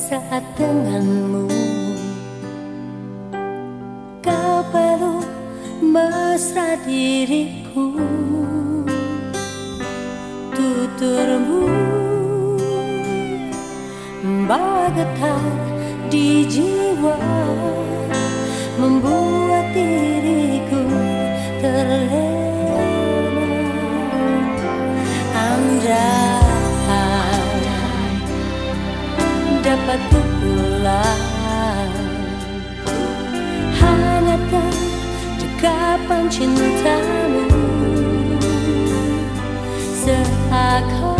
saat denganmu. Kau peluk mesra diriku, tuturmu bawa getar di jiwa, membuat diriku terlena. Andai dapat ku pulang, hangatkan dekapan cintamu, seakan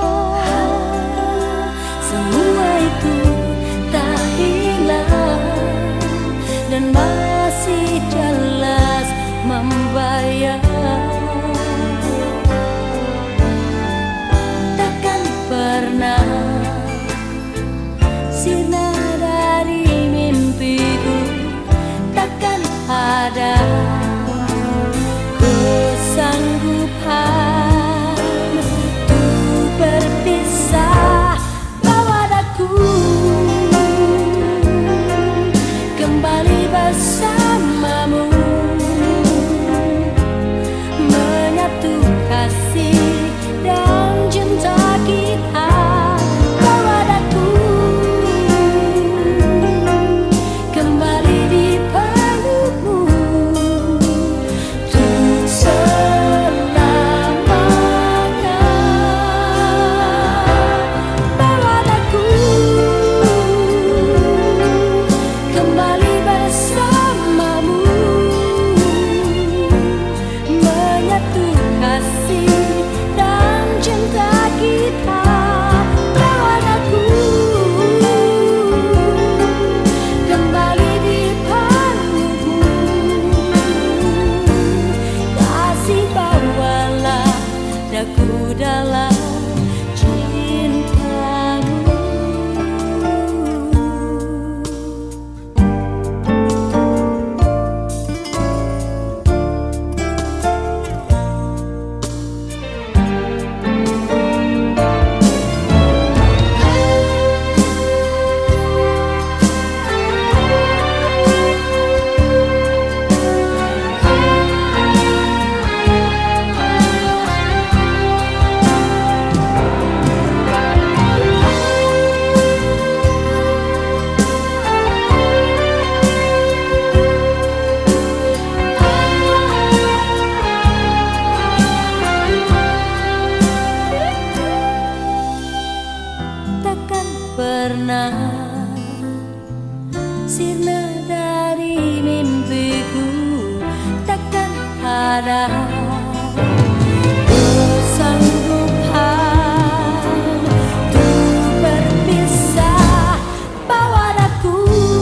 semua itu tak hilang dan masih jelas membayang. Takkan pernah sirna dari mimpiku, takkan ada kesanggupan untuk berpisah. Bawa daku kembali bersamamu, menyatu kasih dan cinta kita. Bawa daku kembali di pelukmu untuk selamanya. Bawa daku kembali bersamamu, menyatu kasih dan cinta kita. Bawa daku kembali di pelukmu, kasih bawalah daku dalam cintamu. Takkan pernah sirna dari mimpiku, takkan ada kesanggupan untuk berpisah. Bawa daku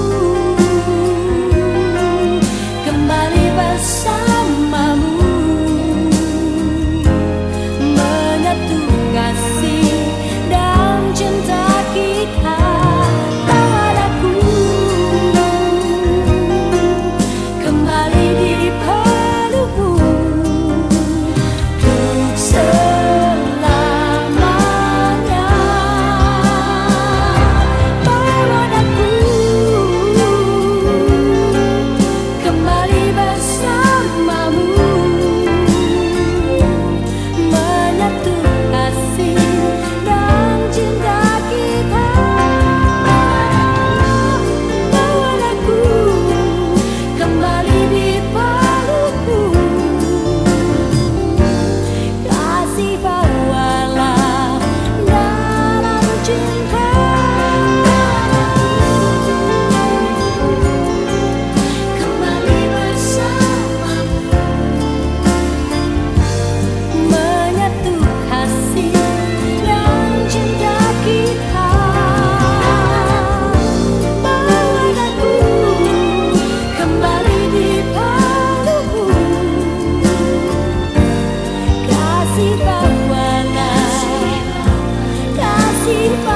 kembali bersamamu, menyatu kasih dan cinta kita. Bawa daku kembali di pelukmu untuk selamanya. Bawa daku kembali bersamamu, menyatu kasih dan cinta kita. Bawa daku kembali di pelukmu, kasih bawalah dalam cinta. Kembali bersamamu, menyatu kasih dan cinta kita. Bawa daku kembali di pelukmu, kasih bawalah, kasih